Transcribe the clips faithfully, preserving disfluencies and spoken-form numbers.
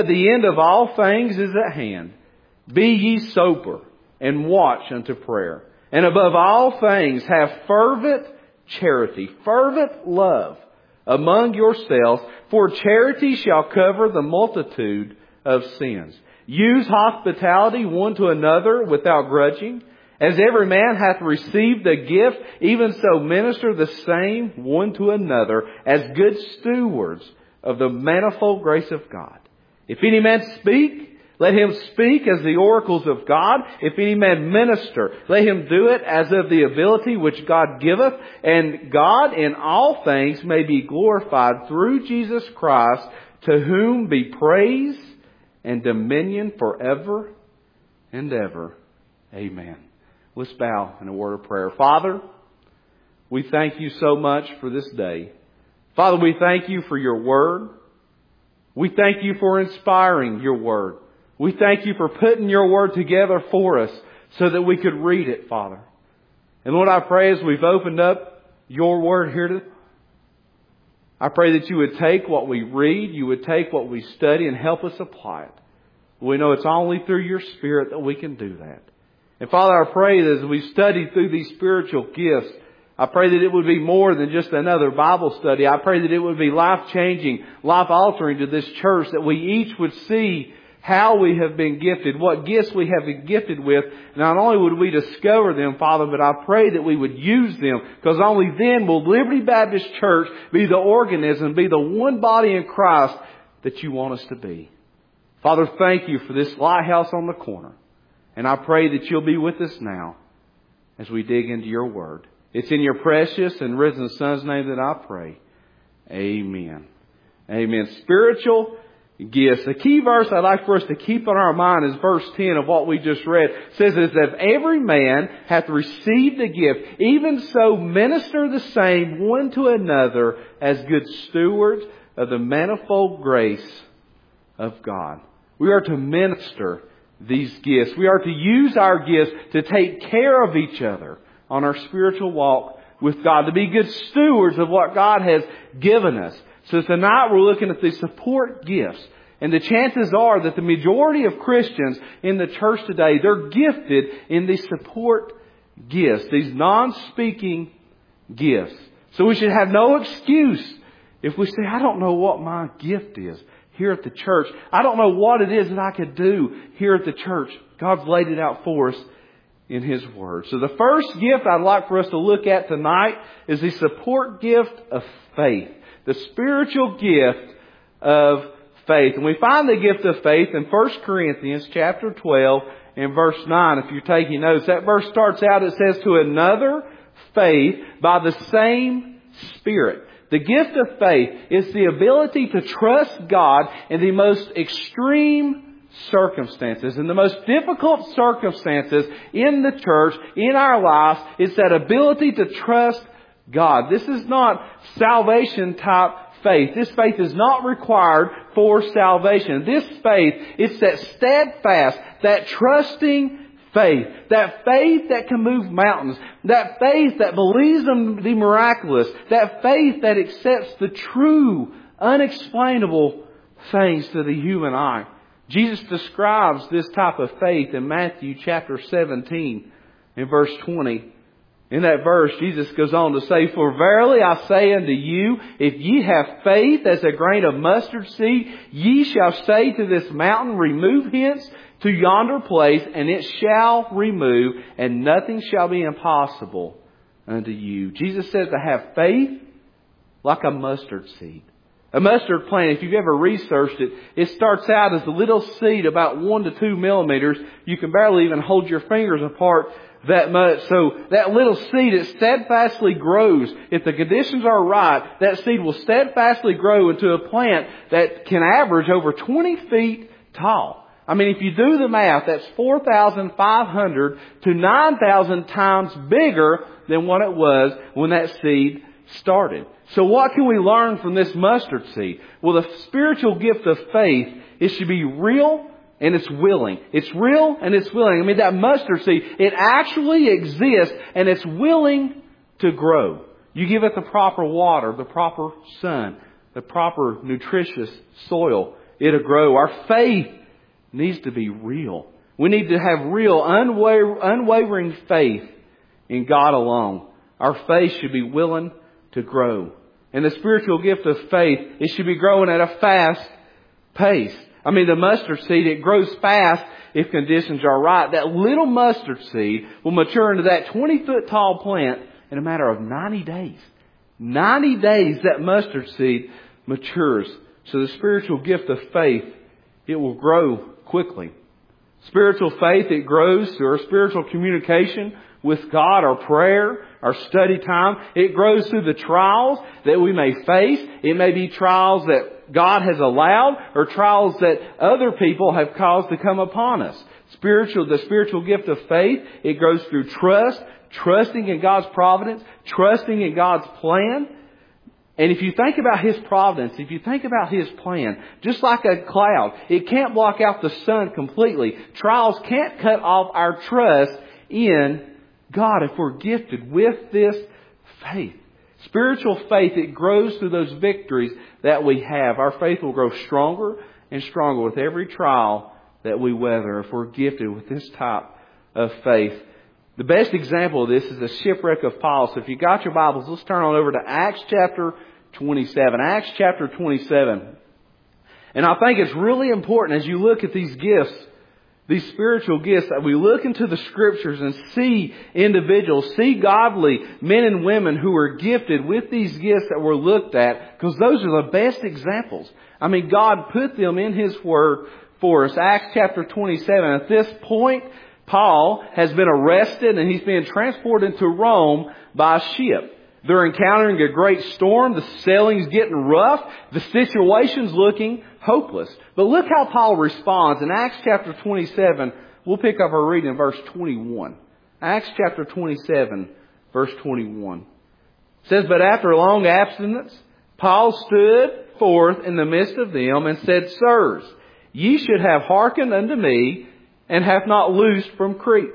the end of all things is at hand. Be ye sober, and watch unto prayer. And above all things, have fervent charity, fervent love among yourselves, for charity shall cover the multitude of sins. Use hospitality one to another without grudging. As every man hath received a gift, even so minister the same one to another as good stewards of the manifold grace of God. If any man speak, let him speak as the oracles of God. If any man minister, let him do it as of the ability which God giveth. And God in all things may be glorified through Jesus Christ, to whom be praise and dominion forever and ever. Amen. Let's bow in a word of prayer. Father, we thank you so much for this day. Father, we thank you for your word. We thank you for inspiring your word. We thank you for putting your word together for us so that we could read it, Father. And Lord, I pray as we've opened up your word here today, I pray that you would take what we read, you would take what we study and help us apply it. We know it's only through your Spirit that we can do that. And Father, I pray that as we study through these spiritual gifts, I pray that it would be more than just another Bible study. I pray that it would be life-changing, life-altering to this church, that we each would see how we have been gifted, what gifts we have been gifted with. Not only would we discover them, Father, but I pray that we would use them, because only then will Liberty Baptist Church be the organism, be the one body in Christ that you want us to be. Father, thank you for this lighthouse on the corner. And I pray that you'll be with us now as we dig into your word. It's in your precious and risen Son's name that I pray. Amen. Amen. Spiritual gifts. The key verse I'd like for us to keep on our mind is verse ten of what we just read. It says, as if every man hath received a gift, even so minister the same one to another as good stewards of the manifold grace of God. We are to minister these gifts. We are to use our gifts to take care of each other on our spiritual walk with God, to be good stewards of what God has given us. So tonight we're looking at the support gifts. And the chances are that the majority of Christians in the church today, they're gifted in these support gifts, these non-speaking gifts. So we should have no excuse if we say, I don't know what my gift is here at the church. I don't know what it is that I could do here at the church. God's laid it out for us in His Word. So the first gift I'd like for us to look at tonight is the support gift of faith. The spiritual gift of faith. And we find the gift of faith in First Corinthians chapter twelve and verse nine. If you're taking notes, that verse starts out, it says, to another faith by the same Spirit. The gift of faith is the ability to trust God in the most extreme circumstances, in the most difficult circumstances in the church, in our lives. It's that ability to trust God. This is not salvation type faith. This faith is not required for salvation. This faith is that steadfast, that trusting faith. That faith that can move mountains. That faith that believes in the miraculous. That faith that accepts the true, unexplainable things to the human eye. Jesus describes this type of faith in Matthew chapter seventeen in verse twenty. In that verse, Jesus goes on to say, for verily I say unto you, if ye have faith as a grain of mustard seed, ye shall say to this mountain, remove hence to yonder place, and it shall remove, and nothing shall be impossible unto you. Jesus says to have faith like a mustard seed. A mustard plant, if you've ever researched it, it starts out as a little seed about one to two millimeters. You can barely even hold your fingers apart that much. So that little seed, it steadfastly grows. If the conditions are right, that seed will steadfastly grow into a plant that can average over twenty feet tall. I mean, if you do the math, that's four thousand five hundred to nine thousand times bigger than what it was when that seed started. So what can we learn from this mustard seed? Well, the spiritual gift of faith is to be real and it's willing. It's real and it's willing. I mean, that mustard seed, it actually exists and it's willing to grow. You give it the proper water, the proper sun, the proper nutritious soil. it'll grow. Our faith needs to be real. We need to have real, unwaver- unwavering faith in God alone. Our faith should be willing to grow. And the spiritual gift of faith, it should be growing at a fast pace. I mean, the mustard seed, it grows fast if conditions are right. That little mustard seed will mature into that twenty foot tall plant in a matter of ninety days. ninety days that mustard seed matures. So the spiritual gift of faith, it will grow quickly. Spiritual faith, it grows through our spiritual communication with God, our prayer, our study time. It grows through the trials that we may face. It may be trials that God has allowed or trials that other people have caused to come upon us. Spiritual, the spiritual gift of faith, it grows through trust, trusting in God's providence, trusting in God's plan. And if you think about His providence, if you think about His plan, just like a cloud, it can't block out the sun completely. Trials can't cut off our trust in God if we're gifted with this faith. Spiritual faith, it grows through those victories that we have. Our faith will grow stronger and stronger with every trial that we weather if we're gifted with this type of faith. The best example of this is the shipwreck of Paul. So if you got your Bibles, let's turn on over to Acts chapter twenty-seven. Acts chapter twenty-seven. And I think it's really important as you look at these gifts, these spiritual gifts, that we look into the Scriptures and see individuals, see godly men and women who are gifted with these gifts that were looked at, because those are the best examples. I mean, God put them in His Word for us. Acts chapter twenty-seven. At this point, Paul has been arrested and he's being transported to Rome by ship. They're encountering a great storm. The sailing's getting rough. The situation's looking hopeless. But look how Paul responds. In Acts chapter twenty-seven, we'll pick up our reading in verse twenty-one. Acts chapter twenty-seven, verse twenty-one. It says, "But after a long abstinence, Paul stood forth in the midst of them and said, Sirs, ye should have hearkened unto me, and have not loosed from Crete,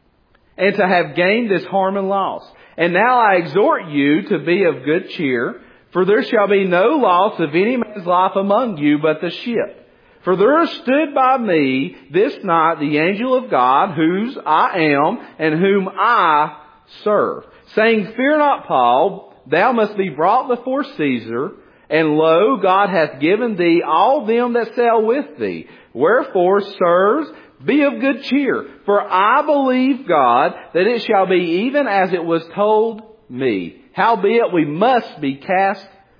and to have gained this harm and loss. And now I exhort you to be of good cheer, for there shall be no loss of any man's life among you but the ship. For there stood by me this night the angel of God, whose I am, and whom I serve, saying, Fear not, Paul, thou must be brought before Caesar, and lo, God hath given thee all them that sail with thee. Wherefore, sirs, be of good cheer, for I believe God that it shall be even as it was told me. Howbeit we must be cast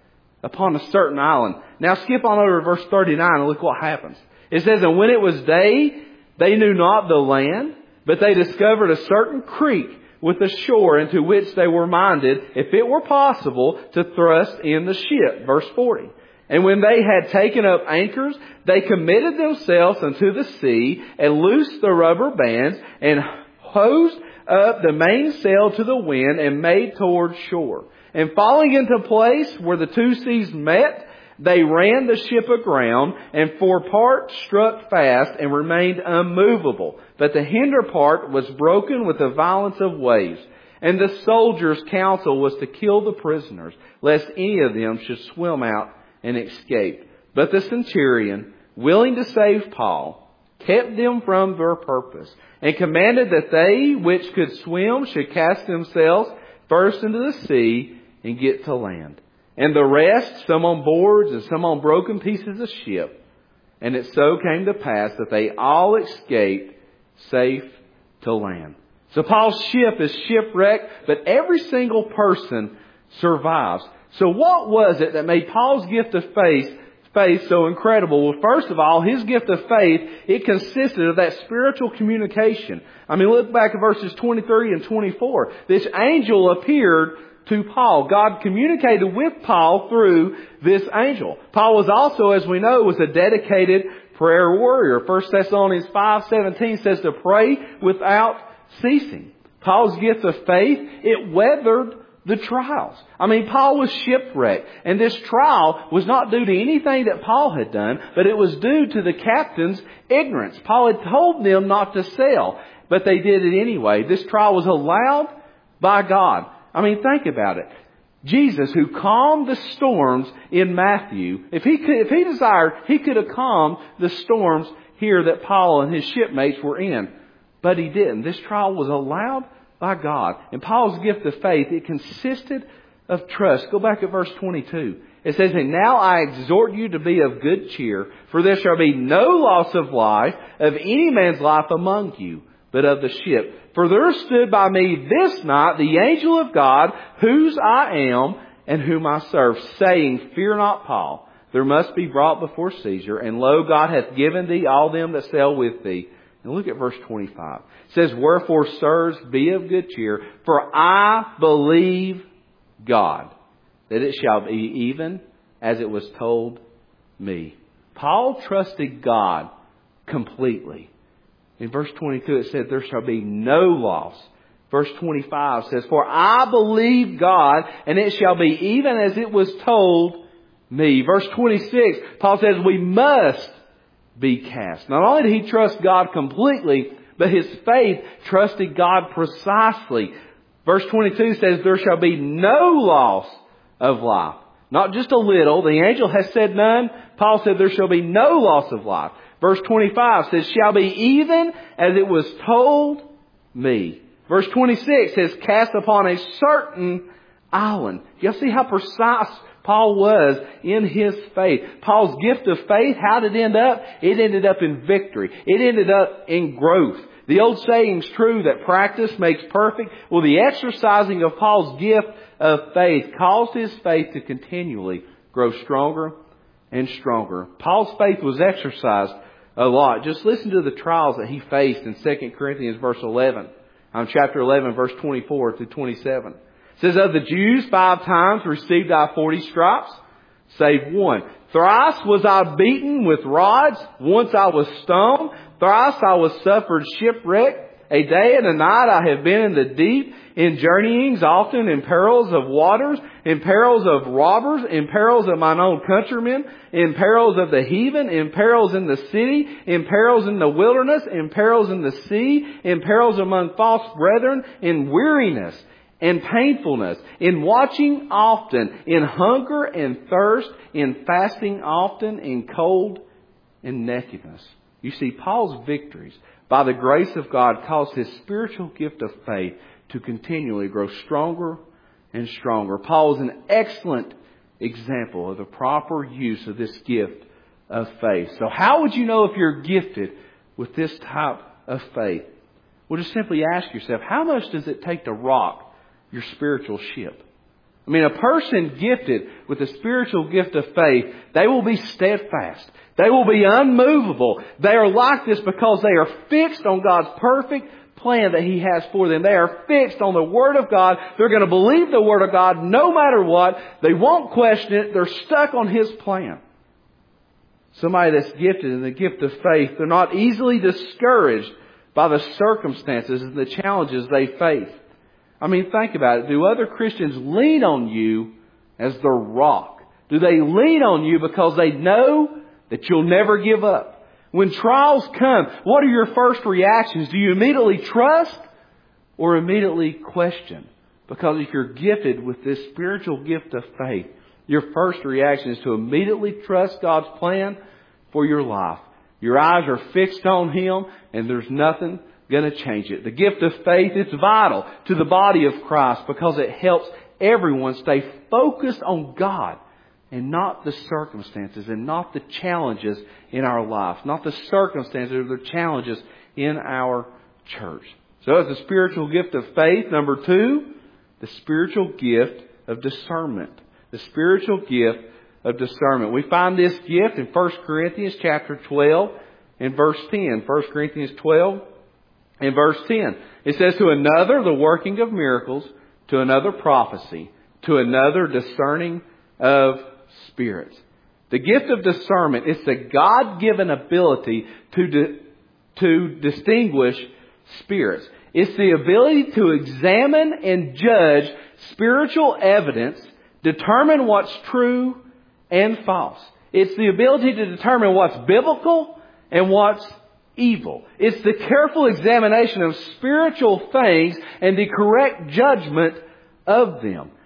upon a certain island." Now skip on over to verse thirty-nine and look what happens. It says, "And when it was day, they knew not the land, but they discovered a certain creek with a shore, into which they were minded, if it were possible, to thrust in the ship." Verse forty. "And when they had taken up anchors, they committed themselves unto the sea, and loosed the rubber bands, and hosed up the mainsail to the wind, and made toward shore. And falling into place where the two seas met, they ran the ship aground, and for part struck fast, and remained unmovable. But the hinder part was broken with the violence of waves. And the soldiers' counsel was to kill the prisoners, lest any of them should swim out and escape. But the centurion, willing to save Paul, kept them from their purpose, and commanded that they which could swim should cast themselves first into the sea and get to land. And the rest, some on boards and some on broken pieces of ship. And it so came to pass that they all escaped safe to land." So Paul's ship is shipwrecked, but every single person survives. So what was it that made Paul's gift of faith, faith so incredible? Well, first of all, his gift of faith, it consisted of that spiritual communication. I mean, look back at verses twenty-three and twenty-four. This angel appeared to Paul. God communicated with Paul through this angel. Paul was also, as we know, was a dedicated prayer warrior. First Thessalonians five seventeen says to pray without ceasing. Paul's gift of faith, it weathered the trials. I mean, Paul was shipwrecked, and this trial was not due to anything that Paul had done, but it was due to the captain's ignorance. Paul had told them not to sail, but they did it anyway. This trial was allowed by God. I mean, think about it. Jesus, who calmed the storms in Matthew, if he could, if he desired, he could have calmed the storms here that Paul and his shipmates were in. But he didn't. This trial was allowed by God. And Paul's gift of faith, it consisted of trust. Go back at verse twenty-two. It says, "And now I exhort you to be of good cheer, for there shall be no loss of life of any man's life among you, but of the ship. For there stood by me this night the angel of God, whose I am and whom I serve, saying, Fear not, Paul, there must be brought before Caesar, and lo, God hath given thee all them that sail with thee." And look at verse twenty-five. It says, "Wherefore, sirs, be of good cheer, for I believe God, that it shall be even as it was told me." Paul trusted God completely. In verse twenty-two it said, "There shall be no loss." Verse twenty-five says, "For I believe God, and it shall be even as it was told me." Verse twenty-six, Paul says, "We must be cast." Not only did he trust God completely, but his faith trusted God precisely. Verse twenty-two says, "There shall be no loss of life." Not just a little. The angel has said none. Paul said there shall be no loss of life. Verse twenty-five says, "Shall be even as it was told me." Verse twenty-six says, "Cast upon a certain island." Y'all see how precise Paul was in his faith. Paul's gift of faith, how did it end up? It ended up in victory. It ended up in growth. The old saying's true that practice makes perfect. Well, the exercising of Paul's gift of faith caused his faith to continually grow stronger and stronger. Paul's faith was exercised a lot. Just listen to the trials that he faced in Second Corinthians verse eleven. Um, chapter eleven, verse twenty-four through twenty-seven. It says, "Of the Jews five times received I forty stripes, save one. Thrice was I beaten with rods. Once I was stoned. Thrice I was suffered shipwreck. A day and a night I have been in the deep, in journeyings often, in perils of waters, in perils of robbers, in perils of mine own countrymen, in perils of the heathen, in perils in the city, in perils in the wilderness, in perils in the sea, in perils among false brethren, in weariness and painfulness, in watching often, in hunger and thirst, in fasting often, in cold and nakedness." You see, Paul's victories, by the grace of God, caused his spiritual gift of faith to continually grow stronger and stronger. Paul is an excellent example of the proper use of this gift of faith. So how would you know if you're gifted with this type of faith? Well, just simply ask yourself, how much does it take to rock your spiritual ship? I mean, a person gifted with a spiritual gift of faith, they will be steadfast. They will be unmovable. They are like this because they are fixed on God's perfect plan that He has for them. They are fixed on the Word of God. They're going to believe the Word of God no matter what. They won't question it. They're stuck on His plan. Somebody that's gifted in the gift of faith, they're not easily discouraged by the circumstances and the challenges they face. I mean, think about it. Do other Christians lean on you as their rock? Do they lean on you because they know that you'll never give up? When trials come, what are your first reactions? Do you immediately trust or immediately question? Because if you're gifted with this spiritual gift of faith, your first reaction is to immediately trust God's plan for your life. Your eyes are fixed on Him and there's nothing going to change it. The gift of faith is vital to the body of Christ because it helps everyone stay focused on God and not the circumstances and not the challenges in our life. Not the circumstances or the challenges in our church. So it's the spiritual gift of faith. Number two, the spiritual gift of discernment. The spiritual gift of discernment. We find this gift in First Corinthians chapter twelve and verse ten. First Corinthians twelve and verse ten. It says, "To another the working of miracles, to another prophecy, to another discerning of spirits." The gift of discernment is the God-given ability to di- to distinguish spirits. It's the ability to examine and judge spiritual evidence, determine what's true and false. It's the ability to determine what's biblical and what's evil. It's the careful examination of spiritual things and the correct judgment of them.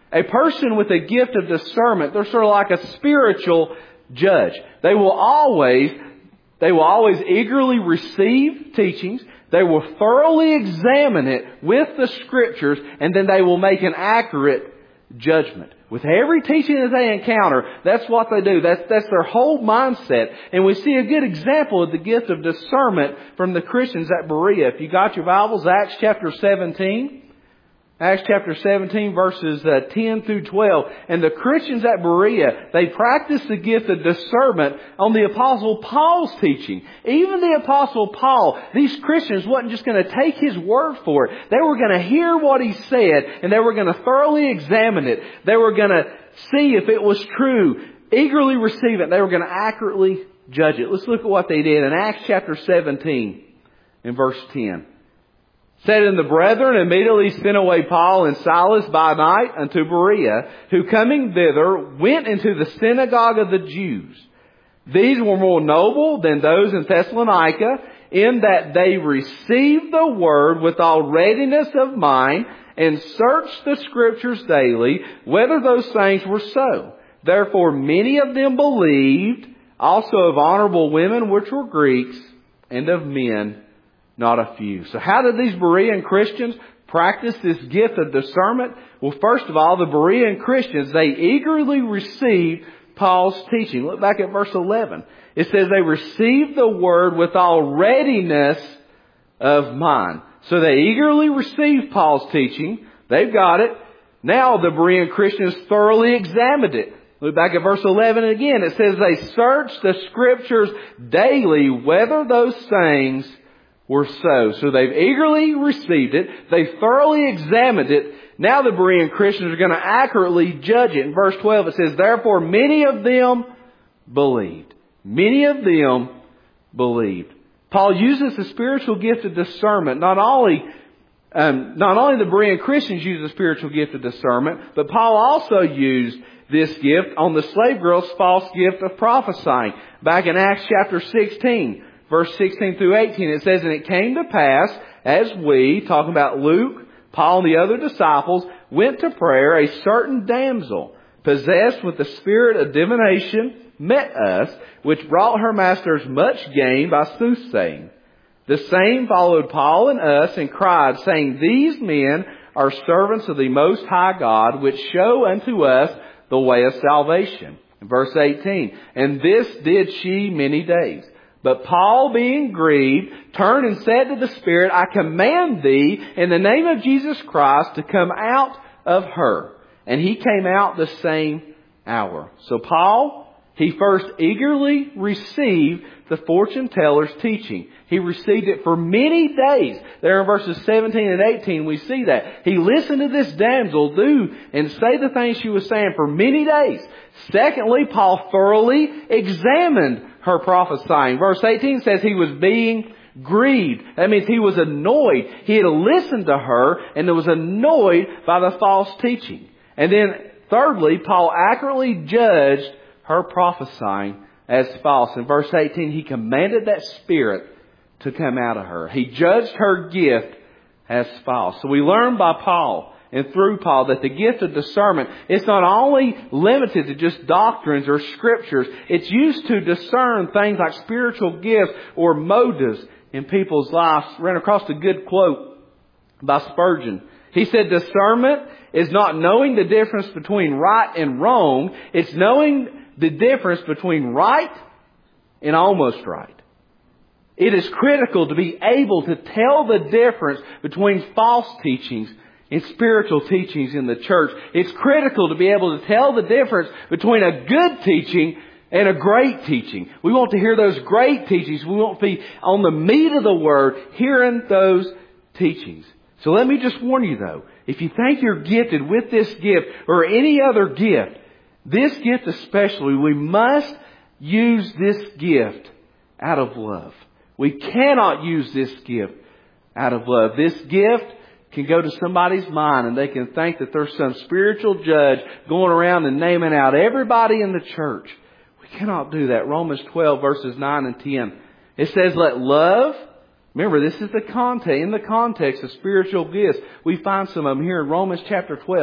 A person with a gift of discernment, they're sort of like a spiritual judge. They will always, they will always eagerly receive teachings. They will thoroughly examine it with the Scriptures, and then they will make an accurate judgment. With every teaching that they encounter, that's what they do. That's, that's their whole mindset. And we see a good example of the gift of discernment from the Christians at Berea. If you got your Bibles, Acts chapter seventeen. Acts chapter seventeen, verses uh, ten through twelve. And the Christians at Berea, they practiced the gift of discernment on the Apostle Paul's teaching. Even the Apostle Paul, these Christians wasn't just going to take his word for it. They were going to hear what he said, and they were going to thoroughly examine it. They were going to see if it was true, eagerly receive it. They were going to accurately judge it. Let's look at what they did in Acts chapter seventeen, in verse ten. Said, and the brethren immediately sent away Paul and Silas by night unto Berea, who coming thither went into the synagogue of the Jews. These were more noble than those in Thessalonica, in that they received the word with all readiness of mind, and searched the Scriptures daily, whether those things were so. Therefore many of them believed, also of honorable women which were Greeks, and of men not a few. So how did these Berean Christians practice this gift of discernment? Well, first of all, the Berean Christians, they eagerly received Paul's teaching. Look back at verse eleven. It says they received the word with all readiness of mind. So they eagerly received Paul's teaching. They've got it. Now the Berean Christians thoroughly examined it. Look back at verse eleven again. It says they searched the Scriptures daily, whether those things were so. So they've eagerly received it. They thoroughly examined it. Now the Berean Christians are going to accurately judge it. In verse twelve it says, therefore many of them believed. Many of them believed. Paul uses the spiritual gift of discernment. Not only, um, not only the Berean Christians use the spiritual gift of discernment, but Paul also used this gift on the slave girl's false gift of prophesying. Back in Acts chapter sixteen. Verse sixteen through eighteen, it says, and it came to pass, as we, talking about Luke, Paul and the other disciples, went to prayer, a certain damsel, possessed with the spirit of divination, met us, which brought her masters much gain by soothsaying. The same followed Paul and us, and cried, saying, these men are servants of the Most High God, which show unto us the way of salvation. Verse eighteen, and this did she many days. But Paul, being grieved, turned and said to the Spirit, I command thee in the name of Jesus Christ to come out of her. And he came out the same hour. So Paul, he first eagerly received the fortune teller's teaching. He received it for many days. There in verses seventeen and eighteen we see that. He listened to this damsel do and say the things she was saying for many days. Secondly, Paul thoroughly examined her prophesying. Verse eighteen says he was being grieved. That means he was annoyed. He had listened to her and was annoyed by the false teaching. And then thirdly, Paul accurately judged her prophesying as false. In verse eighteen, he commanded that spirit to come out of her. He judged her gift as false. So we learn by Paul and through Paul that the gift of discernment is not only limited to just doctrines or scriptures. It's used to discern things like spiritual gifts or motives in people's lives. Ran across a good quote by Spurgeon. He said, discernment is not knowing the difference between right and wrong. It's knowing the difference between right and almost right. It is critical to be able to tell the difference between false teachings and spiritual teachings in the church. It's critical to be able to tell the difference between a good teaching and a great teaching. We want to hear those great teachings. We want to be on the meat of the Word, hearing those teachings. So let me just warn you though, if you think you're gifted with this gift or any other gift, this gift especially, we must use this gift out of love. We cannot use this gift out of love. This gift can go to somebody's mind and they can think that there's some spiritual judge going around and naming out everybody in the church. We cannot do that. Romans twelve verses nine and ten. It says, let love, remember this is the context, in the context of spiritual gifts. We find some of them here in Romans chapter twelve.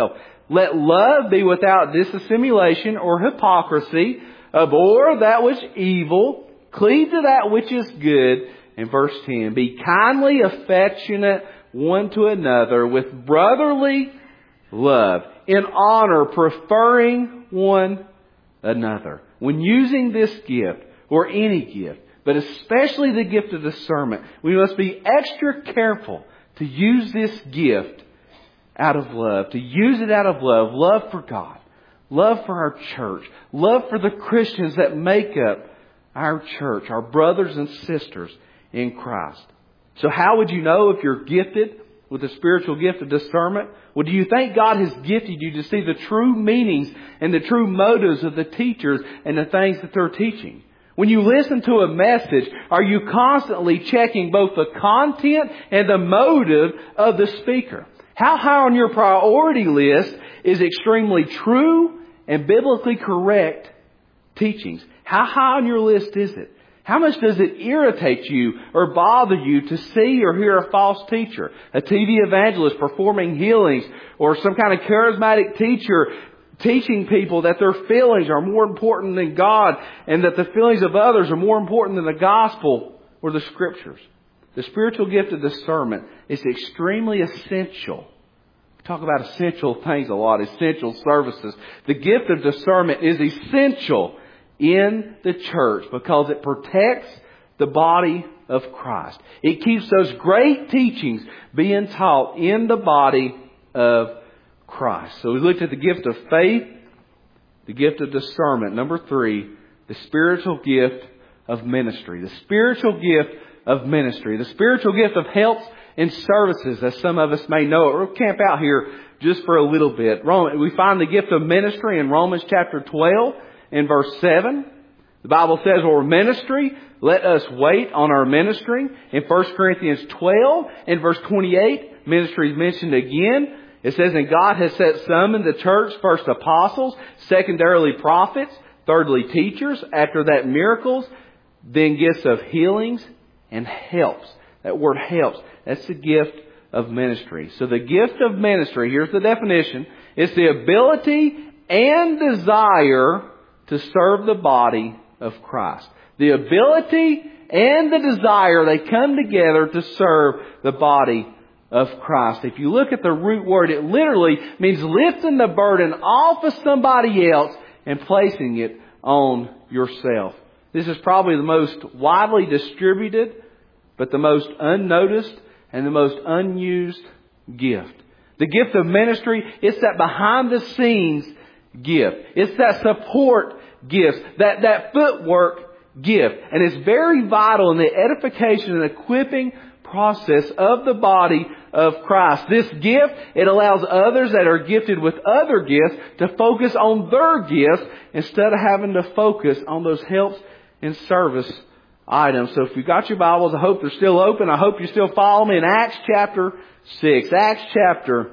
Let love be without dissimulation or hypocrisy. Abhor that which is evil. Cleave to that which is good. And verse ten, be kindly affectionate one to another with brotherly love, in honor, preferring one another. When using this gift, or any gift, but especially the gift of discernment, we must be extra careful to use this gift out of love. To use it out of love. Love for God. Love for our church. Love for the Christians that make up our church. Our brothers and sisters in Christ. So how would you know if you're gifted with the spiritual gift of discernment? Well, do you think God has gifted you to see the true meanings and the true motives of the teachers and the things that they're teaching? When you listen to a message, are you constantly checking both the content and the motive of the speaker? How high on your priority list is extremely true and biblically correct teachings? How high on your list is it? How much does it irritate you or bother you to see or hear a false teacher, a T V evangelist performing healings, or some kind of charismatic teacher teaching people that their feelings are more important than God and that the feelings of others are more important than the gospel or the scriptures? The spiritual gift of discernment is extremely essential. We talk about essential things a lot, essential services. The gift of discernment is essential in the church because it protects the body of Christ. It keeps those great teachings being taught in the body of Christ. So we looked at the gift of faith, the gift of discernment. Number three, the spiritual gift of ministry. The spiritual gift of ministry. The spiritual gift of helps and services, as some of us may know it. We'll camp out here just for a little bit. We find the gift of ministry in Romans chapter twelve and verse seven. The Bible says, or ministry, let us wait on our ministry. In First Corinthians twelve and verse twenty-eight, ministry is mentioned again. It says, and God has set some in the church, first apostles, secondarily prophets, thirdly teachers, after that miracles, then gifts of healings and helps. That word helps, that's the gift of ministry. So the gift of ministry, here's the definition, it's the ability and desire to serve the body of Christ. The ability and the desire, they come together to serve the body of Christ. If you look at the root word, it literally means lifting the burden off of somebody else and placing it on yourself. This is probably the most widely distributed, but the most unnoticed and the most unused gift. The gift of ministry, it's that behind the scenes gift. It's that support gift, that, that footwork gift. And it's very vital in the edification and equipping process of the body of Christ. This gift, it allows others that are gifted with other gifts to focus on their gifts instead of having to focus on those helps and service items. So if you've got your Bibles, I hope they're still open. I hope you still follow me in Acts chapter six. Acts chapter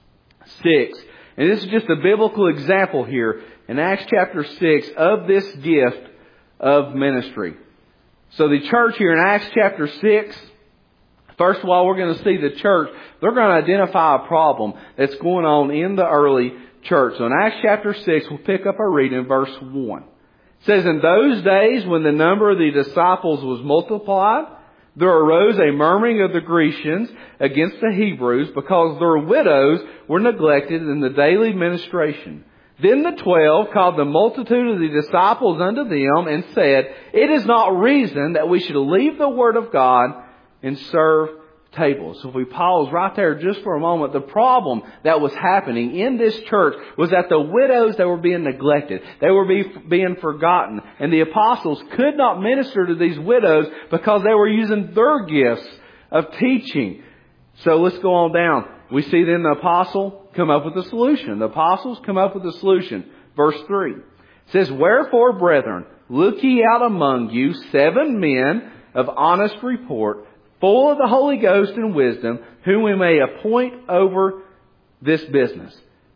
six. And this is just a biblical example here in Acts chapter six of this gift of ministry. So the church here in Acts chapter six, first of all, we're going to see the church. They're going to identify a problem that's going on in the early church. So in Acts chapter six, we'll pick up our reading in verse one. It says, in those days when the number of the disciples was multiplied, there arose a murmuring of the Grecians against the Hebrews because their widows were neglected in the daily ministration. Then the twelve called the multitude of the disciples unto them and said, it is not reason that we should leave the word of God and serve tables. So if we pause right there just for a moment, the problem that was happening in this church was that the widows, they were being neglected. They were be, being forgotten. And the apostles could not minister to these widows because they were using their gifts of teaching. So let's go on down. We see then the apostle come up with a solution. The apostles come up with a solution. Verse three. It says, wherefore, brethren, look ye out among you seven men of honest report, full of the Holy Ghost and wisdom, whom we may appoint over this business.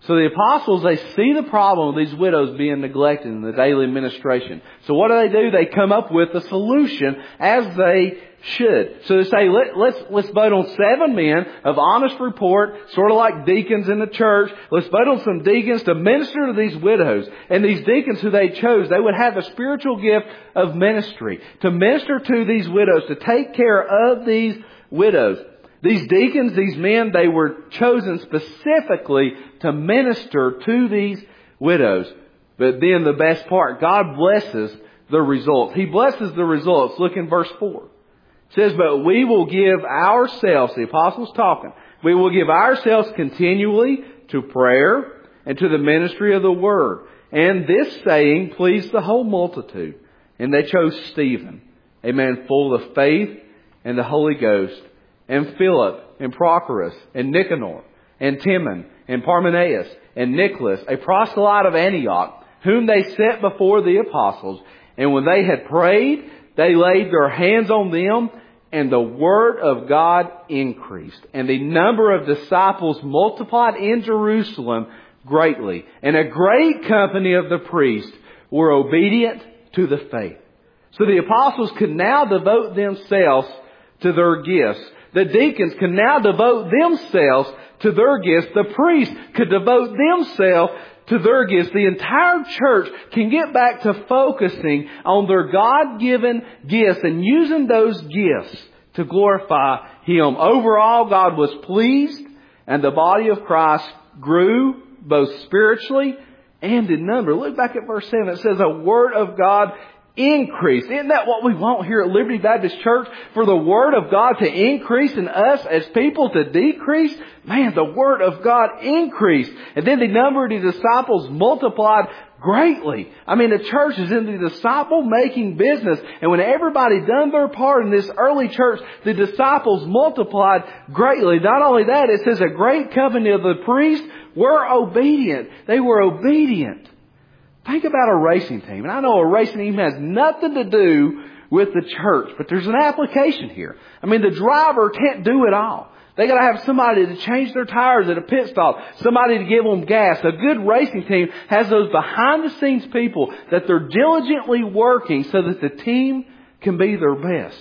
So the apostles, they see the problem of these widows being neglected in the daily ministration. So what do they do? They come up with a solution as they should. So they say, Let, let's, let's vote on seven men of honest report, sort of like deacons in the church. Let's vote on some deacons to minister to these widows. And these deacons who they chose, they would have the spiritual gift of ministry to minister to these widows, to take care of these widows. These deacons, these men, they were chosen specifically to minister to these widows. But then the best part, God blesses the results. He blesses the results. Look in verse four. It says, but we will give ourselves, the apostles talking, we will give ourselves continually to prayer and to the ministry of the word. And this saying pleased the whole multitude. And they chose Stephen, a man full of faith and the Holy Ghost, and Philip, and Prochorus, and Nicanor, and Timon, and Parmenaeus, and Nicholas, a proselyte of Antioch, whom they set before the apostles. And when they had prayed, they laid their hands on them, and the word of God increased. And the number of disciples multiplied in Jerusalem greatly. And a great company of the priests were obedient to the faith. So the apostles could now devote themselves to their gifts. The deacons can now devote themselves to their gifts. The priests could devote themselves to their gifts. The entire church can get back to focusing on their God-given gifts and using those gifts to glorify Him. Overall, God was pleased, and the body of Christ grew both spiritually and in number. Look back at verse seven. It says, a word of God increase. Isn't that what we want here at Liberty Baptist Church? For the Word of God to increase and us as people to decrease? Man, the Word of God increased. And then the number of the disciples multiplied greatly. I mean, the church is in the disciple-making business. And when everybody done their part in this early church, the disciples multiplied greatly. Not only that, it says a great company of the priests were obedient. They were obedient. Think about a racing team. And I know a racing team has nothing to do with the church, but there's an application here. I mean, the driver can't do it all. They got to have somebody to change their tires at a pit stop, somebody to give them gas. A good racing team has those behind-the-scenes people that they're diligently working so that the team can be their best.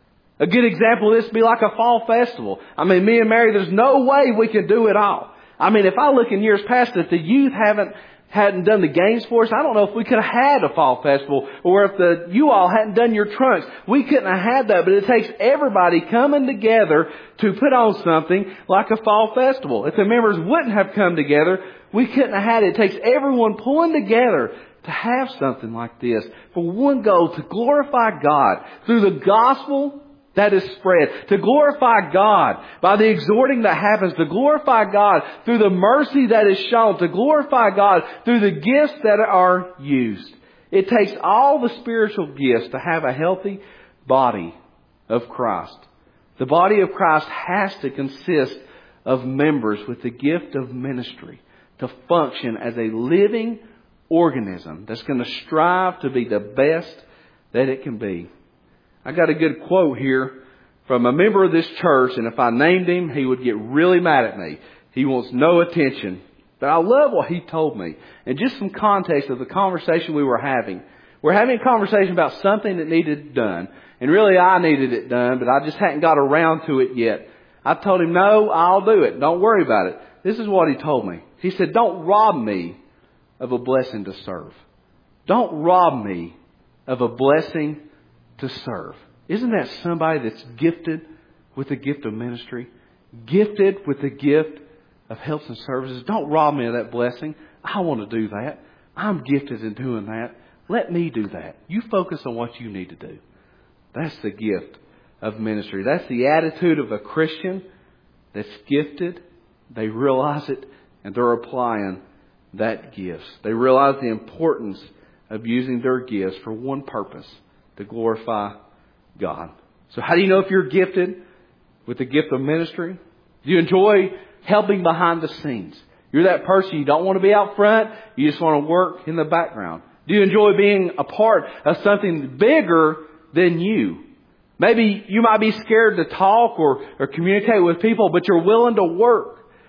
A good example of this would be like a fall festival. I mean, me and Mary, there's no way we can do it all. I mean, if I look in years past that the youth haven't hadn't done the games for us, I don't know if we could have had a fall festival, or if the you all hadn't done your trunks. We couldn't have had that, but it takes everybody coming together to put on something like a fall festival. If the members wouldn't have come together, we couldn't have had it. It takes everyone pulling together to have something like this for one goal, to glorify God through the gospel that is spread, to glorify God by the exhorting that happens, to glorify God through the mercy that is shown, to glorify God through the gifts that are used. It takes all the spiritual gifts to have a healthy body of Christ. The body of Christ has to consist of members with the gift of ministry to function as a living organism that's going to strive to be the best that it can be. I got a good quote here from a member of this church, and if I named him, he would get really mad at me. He wants no attention. But I love what he told me. And just some context of the conversation we were having. We're having a conversation about something that needed done. And really I needed it done, but I just hadn't got around to it yet. I told him, no, I'll do it. Don't worry about it. This is what he told me. He said, don't rob me of a blessing to serve. Don't rob me of a blessing to serve. Isn't that somebody that's gifted with the gift of ministry? Gifted with the gift of helps and services? Don't rob me of that blessing. I want to do that. I'm gifted in doing that. Let me do that. You focus on what you need to do. That's the gift of ministry. That's the attitude of a Christian that's gifted. They realize it and they're applying that gift. They realize the importance of using their gifts for one purpose, to glorify God. So how do you know if you're gifted with the gift of ministry? Do you enjoy helping behind the scenes? You're that person, you don't want to be out front, you just want to work in the background. Do you enjoy being a part of something bigger than you? Maybe you might be scared to talk or, or communicate with people, but you're willing to work.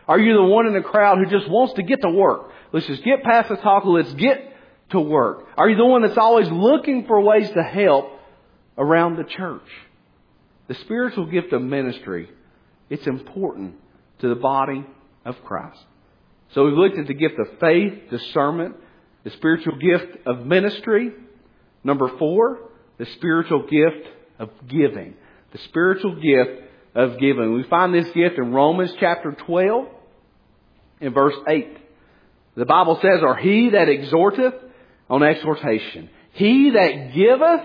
Are you the one in the crowd who just wants to get to work? Let's just get past the talk. Let's get to work. Are you the one that's always looking for ways to help around the church? The spiritual gift of ministry, it's important to the body of Christ. So we've looked at the gift of faith, discernment, the spiritual gift of ministry. Number four, the spiritual gift of giving. The spiritual gift of giving. We find this gift in Romans chapter twelve in verse eight. The Bible says, or he that exhorteth on exhortation. He that giveth,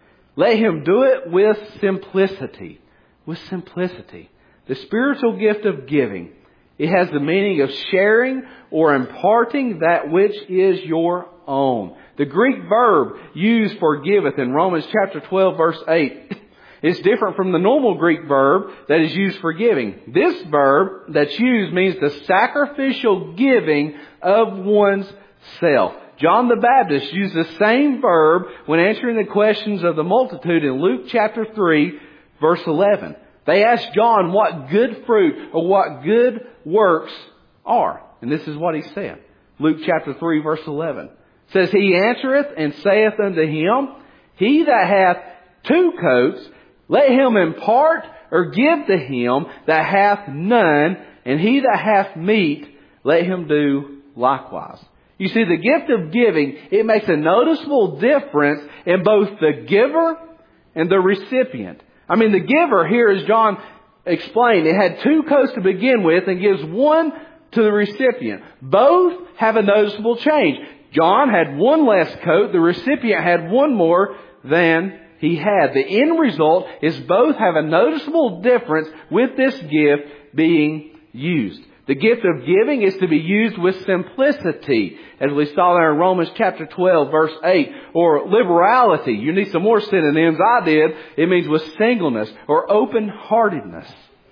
let him do it with simplicity. With simplicity. The spiritual gift of giving. It has the meaning of sharing or imparting that which is your own. The Greek verb used for giveth in Romans chapter twelve verse eight is different from the normal Greek verb that is used for giving. This verb that's used means the sacrificial giving of one's self. John the Baptist used the same verb when answering the questions of the multitude in Luke chapter three verse eleven. They asked John what good fruit or what good works are. And this is what he said. Luke chapter three verse eleven. It says, he answereth and saith unto him, he that hath two coats, let him impart or give to him that hath none, and he that hath meat, let him do likewise. You see, the gift of giving, it makes a noticeable difference in both the giver and the recipient. I mean, the giver here, as John explained, it had two coats to begin with and gives one to the recipient. Both have a noticeable change. John had one less coat. The recipient had one more than he had. The end result is both have a noticeable difference with this gift being used. The gift of giving is to be used with simplicity, as we saw there in Romans chapter twelve, verse eight. Or liberality. You need some more synonyms. I did. It means with singleness or open-heartedness.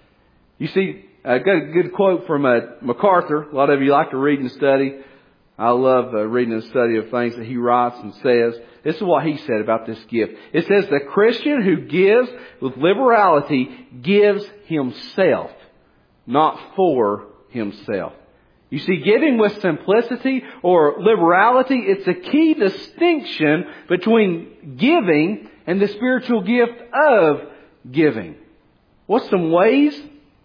You see, I got a good quote from uh, MacArthur. A lot of you like to read and study. I love uh, reading and study of things that he writes and says. This is what he said about this gift. It says, the Christian who gives with liberality gives himself, not for himself. You see, giving with simplicity or liberality, it's a key distinction between giving and the spiritual gift of giving. What's some ways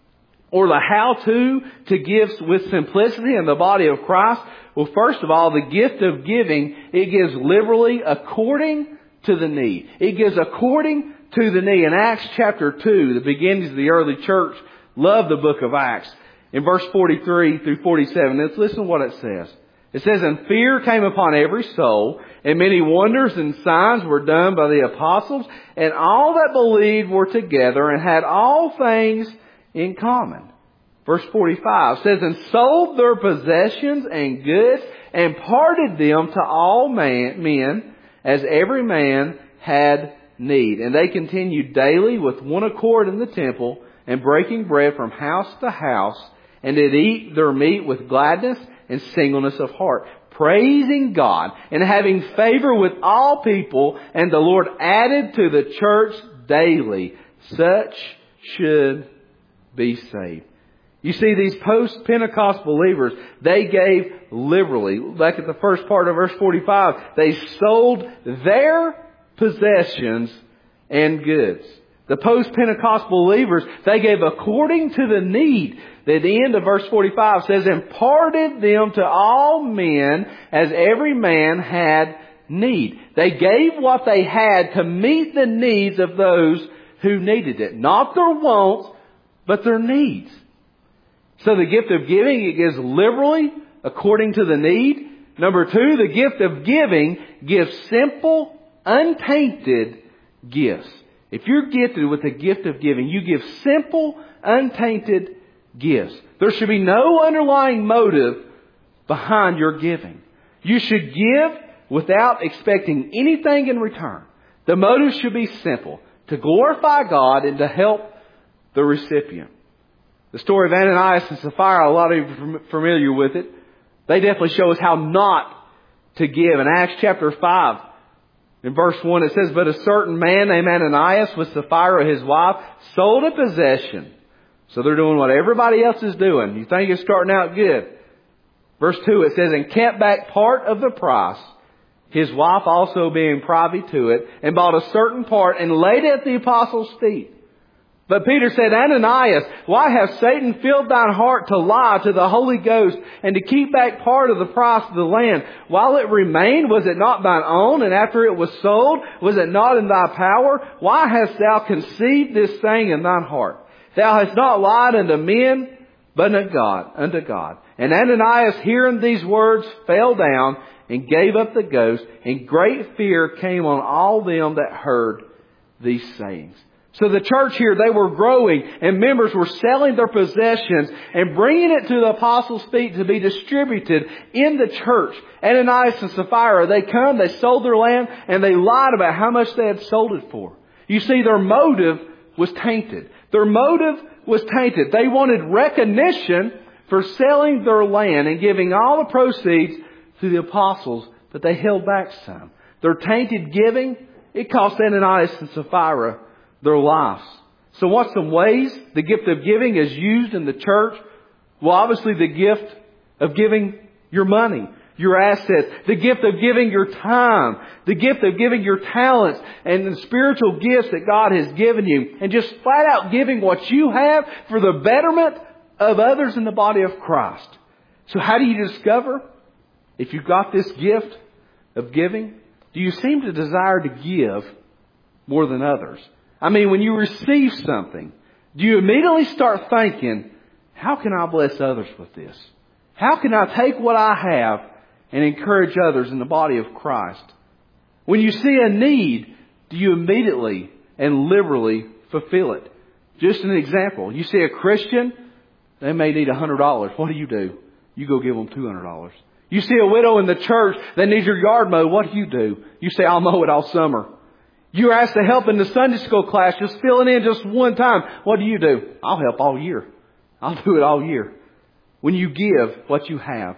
or the how-to to give with simplicity in the body of Christ? Well, first of all, the gift of giving, it gives liberally according to the need. It gives according to the need. In Acts chapter two, the beginnings of the early church loved the book of Acts. In verse forty-three through forty-seven, let's listen to what it says. It says, and fear came upon every soul, and many wonders and signs were done by the apostles, and all that believed were together and had all things in common. Verse forty-five says, and sold their possessions and goods and parted them to all man, men as every man had need. And they continued daily with one accord in the temple and breaking bread from house to house, and did eat their meat with gladness and singleness of heart, praising God and having favor with all people. And the Lord added to the church daily such should be saved. You see, these post-Pentecost believers, they gave liberally. Back at the first part of verse forty-five, they sold their possessions and goods. The post-Pentecost believers, they gave according to the need. At the end of verse forty-five says, imparted them to all men as every man had need. They gave what they had to meet the needs of those who needed it. Not their wants, but their needs. So the gift of giving, it gives liberally according to the need. Number two, the gift of giving gives simple, untainted gifts. If you're gifted with the gift of giving, you give simple, untainted gifts. There should be no underlying motive behind your giving. You should give without expecting anything in return. The motive should be simple, to glorify God and to help the recipient. The story of Ananias and Sapphira, a lot of you are familiar with it. They definitely show us how not to give. In Acts chapter five, in verse one, it says, but a certain man named Ananias with Sapphira his wife sold a possession, So they're doing what everybody else is doing. You think it's starting out good. Verse two, it says, and kept back part of the price, his wife also being privy to it, and bought a certain part and laid it at the apostles' feet. But Peter said, Ananias, why hath Satan filled thine heart to lie to the Holy Ghost and to keep back part of the price of the land? While it remained, was it not thine own? And after it was sold, was it not in thy power? Why hast thou conceived this thing in thine heart? Thou hast not lied unto men, but unto God, unto God. And Ananias, hearing these words, fell down and gave up the ghost, and great fear came on all them that heard these sayings. So the church here, they were growing, and members were selling their possessions and bringing it to the apostles' feet to be distributed in the church. Ananias and Sapphira, they come, they sold their land, and they lied about how much they had sold it for. You see, their motive was tainted. Their motive was tainted. They wanted recognition for selling their land and giving all the proceeds to the apostles, but they held back some. Their tainted giving, it cost Ananias and Sapphira their lives. So what's some ways the gift of giving is used in the church? Well, obviously the gift of giving your money, your assets, the gift of giving your time, the gift of giving your talents and the spiritual gifts that God has given you, and just flat out giving what you have for the betterment of others in the body of Christ. So how do you discover if you've got this gift of giving? Do you seem to desire to give more than others? I mean, when you receive something, do you immediately start thinking, how can I bless others with this? How can I take what I have and encourage others in the body of Christ? When you see a need, do you immediately and liberally fulfill it? Just an example. You see a Christian, they may need one hundred dollars. What do you do? You go give them two hundred dollars. You see a widow in the church that needs your yard mowed. What do you do? You say, I'll mow it all summer. You're asked to help in the Sunday school class, just filling in just one time. What do you do? I'll help all year. I'll do it all year. When you give what you have,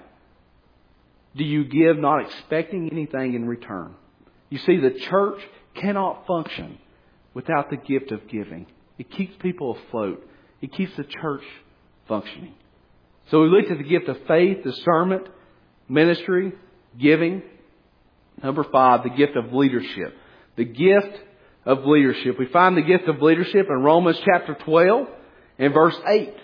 do you give not expecting anything in return? You see, the church cannot function without the gift of giving. It keeps people afloat. It keeps the church functioning. So we looked at the gift of faith, discernment, ministry, giving. Number five, the gift of leadership. The gift of leadership. We find the gift of leadership in Romans chapter twelve and verse eight.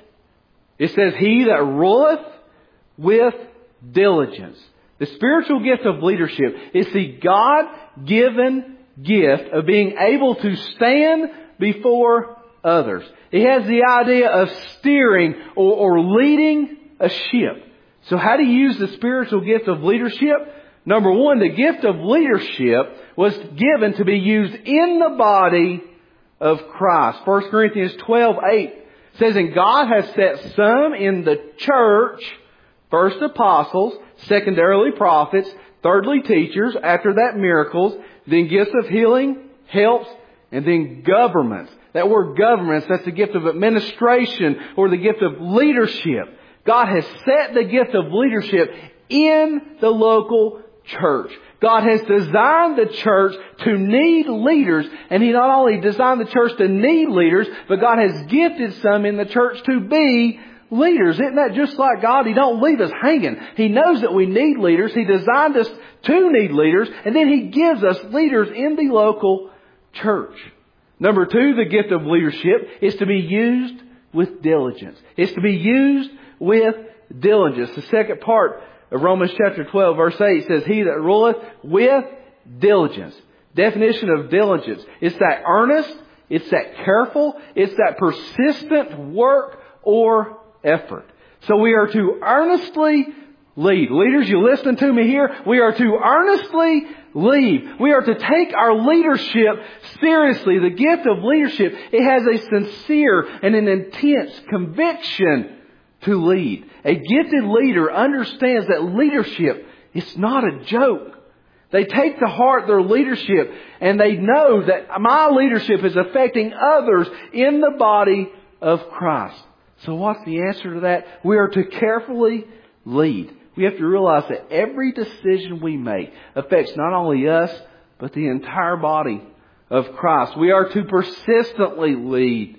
It says, he that ruleth with diligence. The spiritual gift of leadership is the God-given gift of being able to stand before others. It has the idea of steering or, or leading a ship. So how do you use the spiritual gift of leadership? Number one, the gift of leadership was given to be used in the body of Christ. First Corinthians twelve eight says, and God has set some in the church, first apostles, secondarily prophets, thirdly teachers, after that miracles, then gifts of healing, helps, and then governments. That word governments, that's the gift of administration or the gift of leadership. God has set the gift of leadership in the local church. God has designed the church to need leaders, and He not only designed the church to need leaders, but God has gifted some in the church to be leaders. Isn't that just like God? He don't leave us hanging. He knows that we need leaders. He designed us to need leaders, and then He gives us leaders in the local church. Number two, the gift of leadership is to be used with diligence. It's to be used with diligence. The second part of Romans chapter twelve verse eight says, he that ruleth with diligence. Definition of diligence. It's that earnest, it's that careful, it's that persistent work or effort. So we are to earnestly lead. Leaders, you listen to me here? We are to earnestly lead. We are to take our leadership seriously. The gift of leadership, it has a sincere and an intense conviction to lead. A gifted leader understands that leadership is not a joke. They take to heart their leadership and they know that my leadership is affecting others in the body of Christ. So what's the answer to that? We are to carefully lead. We have to realize that every decision we make affects not only us, but the entire body of Christ. We are to persistently lead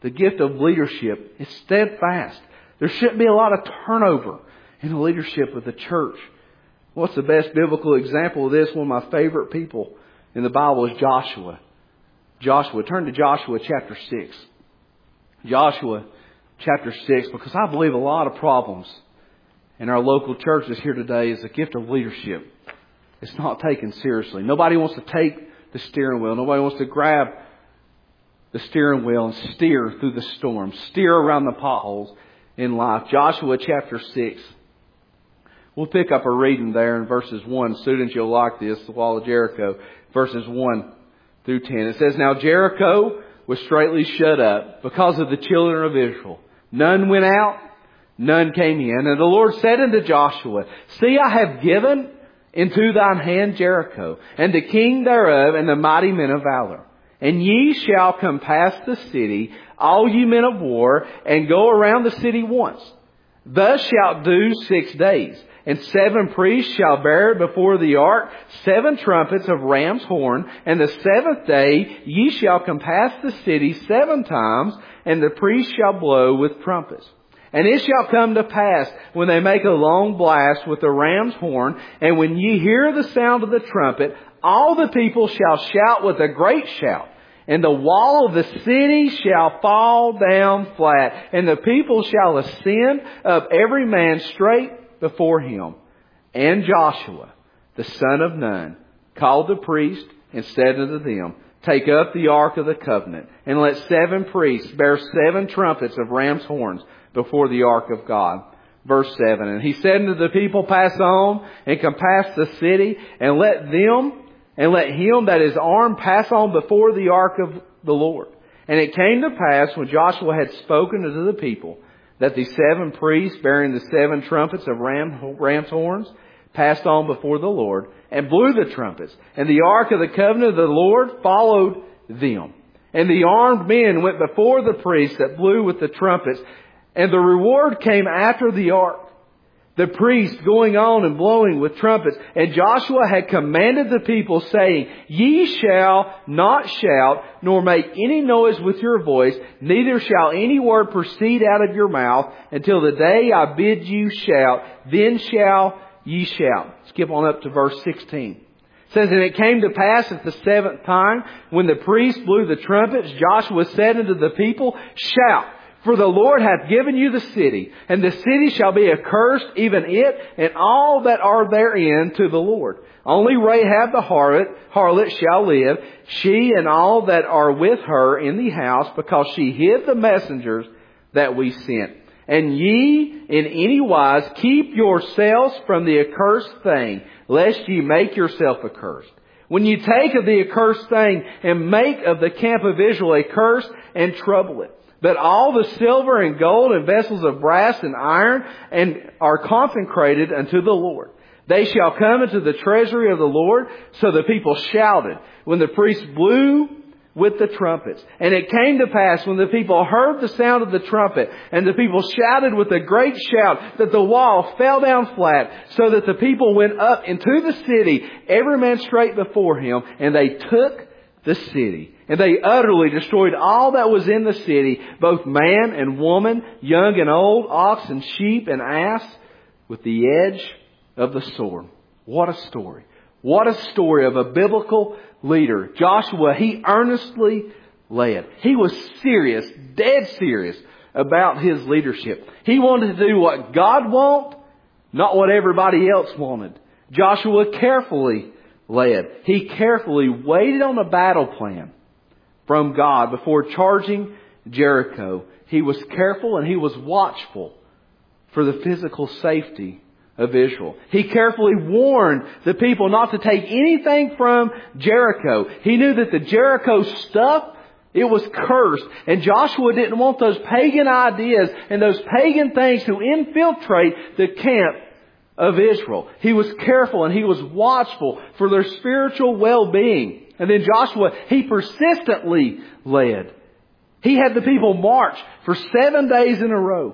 the gift of leadership is steadfast. There shouldn't be a lot of turnover in the leadership of the church. What's the best biblical example of this? One of my favorite people in the Bible is Joshua. Joshua. Turn to Joshua chapter six. Joshua chapter six, because I believe a lot of problems in our local churches here today is the gift of leadership. It's not taken seriously. Nobody wants to take the steering wheel. Nobody wants to grab the steering wheel and steer through the storm, steer around the potholes in life. Joshua chapter six. We'll pick up a reading there in verses one. Students, you'll like this, the wall of Jericho, verses one through ten. It says, "Now Jericho was straitly shut up because of the children of Israel. None went out, none came in. And the Lord said unto Joshua, See, I have given into thine hand Jericho, and the king thereof, and the mighty men of valor. And ye shall compass the city, all ye men of war, and go around the city once. Thus shalt do six days. And seven priests shall bear before the ark seven trumpets of ram's horn. And the seventh day ye shall compass the city seven times, and the priests shall blow with trumpets. And it shall come to pass, when they make a long blast with the ram's horn, and when ye hear the sound of the trumpet, all the people shall shout with a great shout. And the wall of the city shall fall down flat, and the people shall ascend up every man straight before him. And Joshua, the son of Nun, called the priest and said unto them, Take up the ark of the covenant, and let seven priests bear seven trumpets of ram's horns before the ark of God." Verse seven, "And he said unto the people, Pass on, and compass the city, and let them, and let him that is armed pass on before the ark of the Lord. And it came to pass, when Joshua had spoken unto the people, that the seven priests bearing the seven trumpets of ram, ram's horns passed on before the Lord, and blew the trumpets. And the ark of the covenant of the Lord followed them. And the armed men went before the priests that blew with the trumpets. And the reward came after the ark, the priests going on and blowing with trumpets. And Joshua had commanded the people, saying, Ye shall not shout, nor make any noise with your voice, neither shall any word proceed out of your mouth, until the day I bid you shout, then shall ye shout." Skip on up to verse sixteen. It says, "And it came to pass at the seventh time, when the priests blew the trumpets, Joshua said unto the people, Shout! For the Lord hath given you the city, and the city shall be accursed, even it, and all that are therein, to the Lord. Only Rahab the harlot, harlot shall live, she and all that are with her in the house, because she hid the messengers that we sent. And ye in any wise keep yourselves from the accursed thing, lest ye make yourself accursed. When you take of the accursed thing, and make of the camp of Israel a curse, and trouble it. But all the silver and gold and vessels of brass and iron and are consecrated unto the Lord. They shall come into the treasury of the Lord." So the people shouted when the priests blew with the trumpets. And it came to pass, when the people heard the sound of the trumpet, and the people shouted with a great shout, that the wall fell down flat, so that the people went up into the city, every man straight before him, and they took the city. And they utterly destroyed all that was in the city, both man and woman, young and old, ox and sheep and ass, with the edge of the sword." What a story. What a story of a biblical leader. Joshua, he earnestly led. He was serious, dead serious about his leadership. He wanted to do what God wanted, not what everybody else wanted. Joshua carefully led. He carefully waited on a battle plan from God before charging Jericho. He was careful and he was watchful for the physical safety of Israel. He carefully warned the people not to take anything from Jericho. He knew that the Jericho stuff, it was cursed. And Joshua didn't want those pagan ideas and those pagan things to infiltrate the camp of Israel. He was careful and he was watchful for their spiritual well-being. And then Joshua, he persistently led. He had the people march for seven days in a row.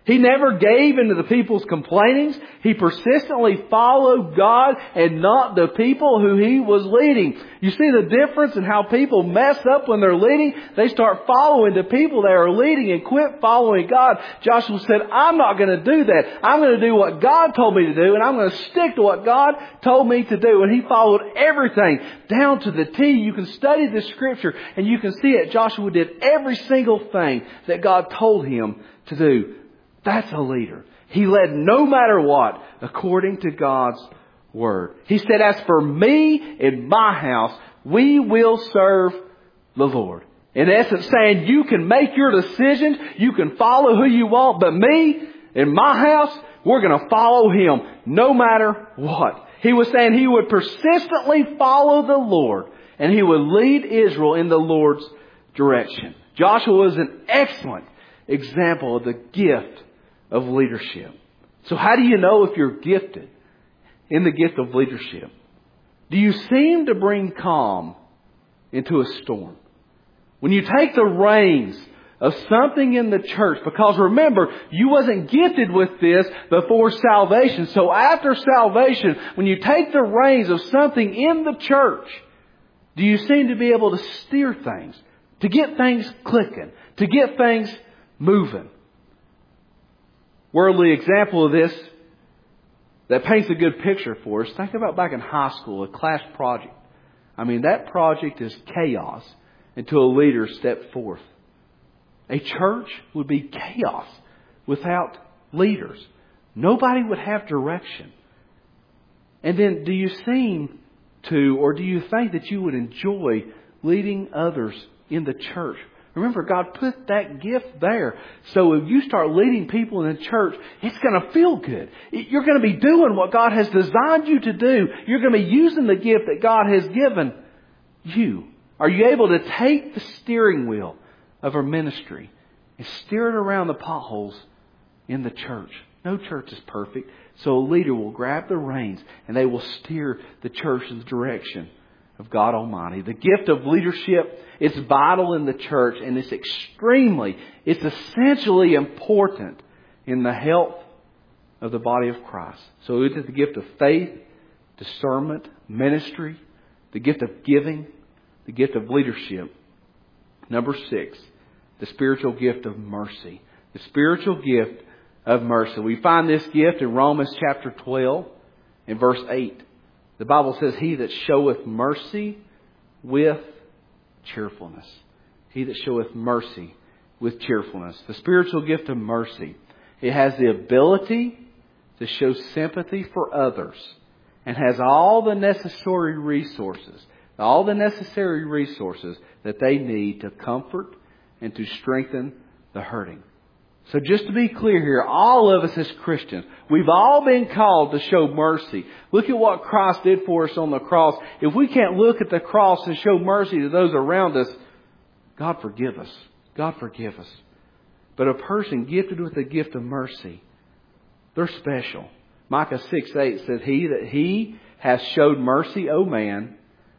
He never gave into the people's complainings. He persistently followed God and not the people who he was leading. You see the difference in how people mess up when they're leading? They start following the people they are leading and quit following God. Joshua said, I'm not going to do that. I'm going to do what God told me to do, and I'm going to stick to what God told me to do. And he followed everything down to the T. You can study the Scripture and you can see it. Joshua did every single thing that God told him to do. That's a leader. He led no matter what, according to God's Word. He said, as for me and my house, we will serve the Lord. In essence, saying you can make your decisions, you can follow who you want, but me and my house, we're going to follow Him no matter what. He was saying he would persistently follow the Lord, and he would lead Israel in the Lord's direction. Joshua was an excellent example of the gift of leadership. So how do you know if you're gifted in the gift of leadership? Do you seem to bring calm into a storm? When you take the reins of something in the church, because remember, you wasn't gifted with this before salvation. So after salvation, when you take the reins of something in the church, do you seem to be able to steer things, to get things clicking, to get things moving? Worldly example of this that paints a good picture for us. Think about back in high school, a class project. I mean, that project is chaos until a leader stepped forth. A church would be chaos without leaders. Nobody would have direction. And then do you seem to, or do you think that you would enjoy leading others in the church? Remember, God put that gift there. So if you start leading people in the church, it's going to feel good. You're going to be doing what God has designed you to do. You're going to be using the gift that God has given you. Are you able to take the steering wheel of our ministry and steer it around the potholes in the church? No church is perfect. So a leader will grab the reins and they will steer the church in the direction of God Almighty. The gift of leadership, it's vital in the church, and it's extremely, it's essentially important in the health of the body of Christ. So it's the gift of faith, discernment, ministry, the gift of giving, the gift of leadership. Number six, the spiritual gift of mercy. The spiritual gift of mercy. We find this gift in Romans chapter twelve and verse eight. The Bible says, he that showeth mercy with cheerfulness. He that showeth mercy with cheerfulness. The spiritual gift of mercy. It has the ability to show sympathy for others and has all the necessary resources, all the necessary resources that they need to comfort and to strengthen the hurting. So just to be clear here, all of us as Christians, we've all been called to show mercy. Look at what Christ did for us on the cross. If we can't look at the cross and show mercy to those around us, God forgive us. God forgive us. But a person gifted with the gift of mercy, they're special. Micah six eight says, He that He hath showed mercy, O man,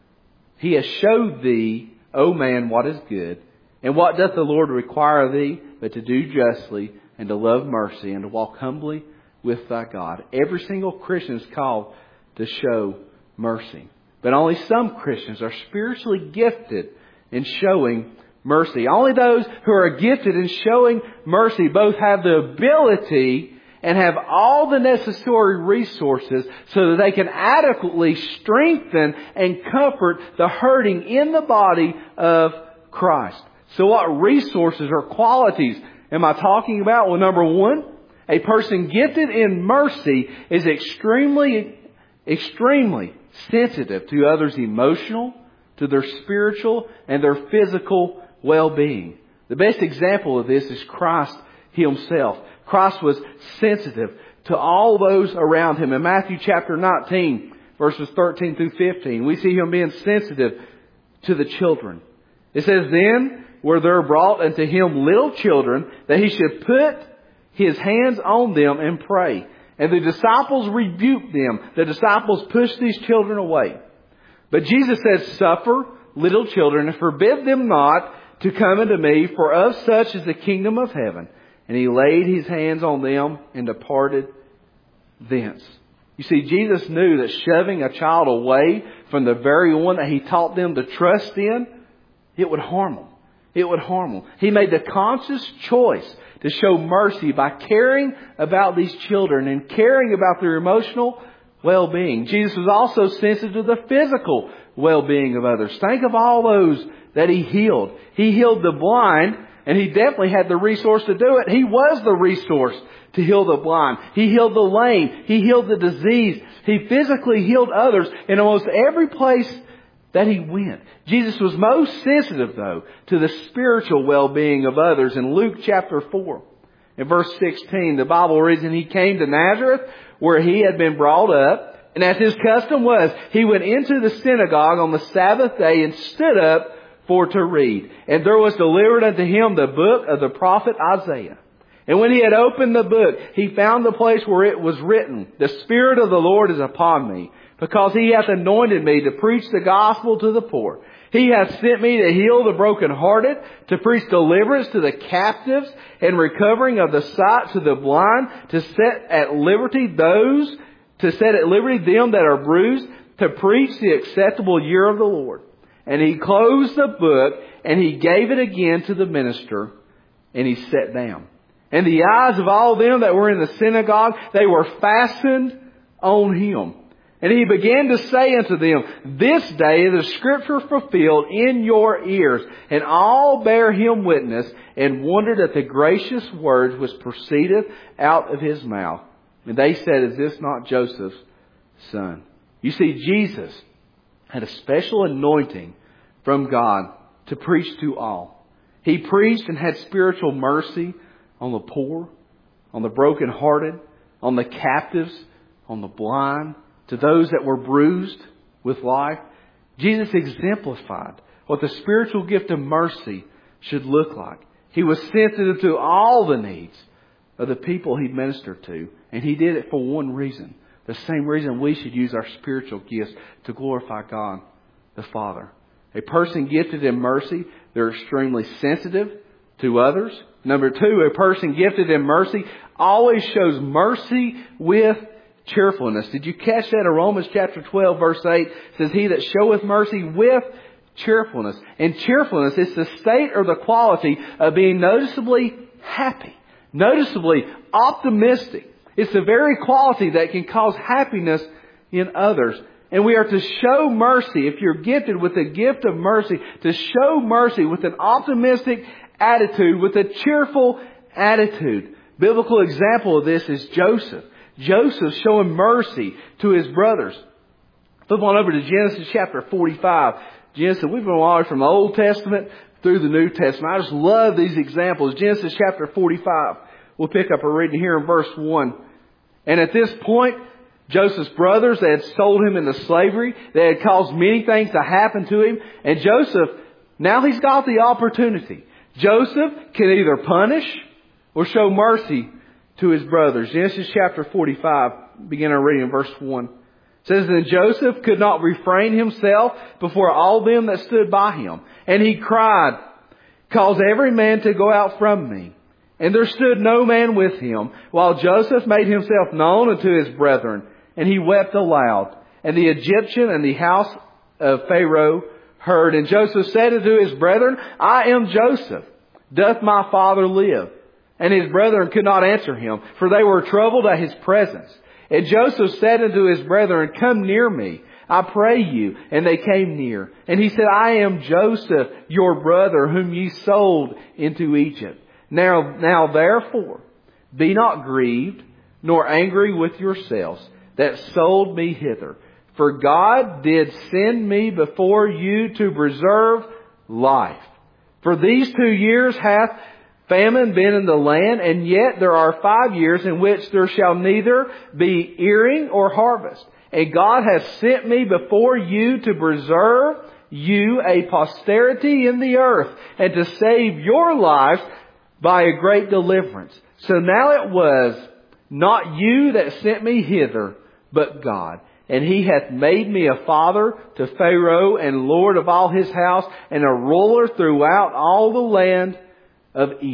He has showed thee, O man, what is good. And what doth the Lord require of thee, but to do justly, and to love mercy, and to walk humbly with thy God? Every single Christian is called to show mercy. But only some Christians are spiritually gifted in showing mercy. Only those who are gifted in showing mercy both have the ability and have all the necessary resources so that they can adequately strengthen and comfort the hurting in the body of Christ. So what resources or qualities am I talking about? Well, number one, a person gifted in mercy is extremely, extremely sensitive to others' emotional, to their spiritual, and their physical well-being. The best example of this is Christ Himself. Christ was sensitive to all those around Him. In Matthew chapter nineteen, verses thirteen through fifteen, we see Him being sensitive to the children. It says, Then were there brought unto Him little children, that He should put His hands on them and pray. And the disciples rebuked them. The disciples pushed these children away. But Jesus says, Suffer little children, and forbid them not to come unto me, for of such is the kingdom of heaven. And He laid His hands on them and departed thence. You see, Jesus knew that shoving a child away from the very one that He taught them to trust in, it would harm them. It would harm them. He made the conscious choice to show mercy by caring about these children and caring about their emotional well-being. Jesus was also sensitive to the physical well-being of others. Think of all those that He healed. He healed the blind, and He definitely had the resource to do it. He was the resource to heal the blind. He healed the lame. He healed the diseased. He physically healed others in almost every place that He went. Jesus was most sensitive, though, to the spiritual well-being of others. In Luke chapter four, in verse sixteen, the Bible reads, "And He came to Nazareth, where He had been brought up. And as His custom was, He went into the synagogue on the Sabbath day and stood up for to read. And there was delivered unto Him the book of the prophet Isaiah. And when He had opened the book, He found the place where it was written, The Spirit of the Lord is upon me, because He hath anointed me to preach the gospel to the poor. He hath sent me to heal the brokenhearted, to preach deliverance to the captives, and recovering of the sight to the blind, to set at liberty those, to set at liberty them that are bruised, to preach the acceptable year of the Lord. And He closed the book, and He gave it again to the minister, and He sat down. And the eyes of all them that were in the synagogue, they were fastened on Him. And He began to say unto them, This day is the Scripture fulfilled in your ears. And all bare Him witness, and wondered at the gracious words which proceeded out of His mouth. And they said, Is this not Joseph's son? You see, Jesus had a special anointing from God to preach to all. He preached and had spiritual mercy on the poor, on the brokenhearted, on the captives, on the blind, to those that were bruised with life. Jesus exemplified what the spiritual gift of mercy should look like. He was sensitive to all the needs of the people He ministered to. And He did it for one reason. The same reason we should use our spiritual gifts to glorify God the Father. A person gifted in mercy, they're extremely sensitive to others. Number two, a person gifted in mercy always shows mercy with cheerfulness. Did you catch that in Romans chapter twelve verse eight? It says, He that showeth mercy with cheerfulness. And cheerfulness is the state or the quality of being noticeably happy, noticeably optimistic. It's the very quality that can cause happiness in others. And we are to show mercy, if you're gifted with the gift of mercy, to show mercy with an optimistic attitude, with a cheerful attitude. Biblical example of this is Joseph. Joseph showing mercy to his brothers. Flip on over to Genesis chapter forty-five. Genesis, we've been all the way from the Old Testament through the New Testament. I just love these examples. Genesis chapter forty-five. We'll pick up our reading here in verse one. And at this point, Joseph's brothers, they had sold him into slavery. They had caused many things to happen to him. And Joseph, now he's got the opportunity. Joseph can either punish or show mercy to his brothers. Genesis chapter forty-five, begin our reading in verse one. It says, Then Joseph could not refrain himself before all them that stood by him. And he cried, Cause every man to go out from me. And there stood no man with him, while Joseph made himself known unto his brethren. And he wept aloud. And the Egyptian and the house of Pharaoh heard. And Joseph said unto his brethren, I am Joseph. Doth my father live? And his brethren could not answer him, for they were troubled at his presence. And Joseph said unto his brethren, Come near me, I pray you. And they came near. And he said, I am Joseph, your brother, whom ye sold into Egypt. Now, now therefore, be not grieved, nor angry with yourselves, that sold me hither. For God did send me before you to preserve life. For these two years hath famine been in the land, and yet there are five years in which there shall neither be earing or harvest. And God hath sent me before you to preserve you a posterity in the earth, and to save your lives by a great deliverance. So now it was not you that sent me hither, but God. And He hath made me a father to Pharaoh, and Lord of all his house, and a ruler throughout all the land of Egypt.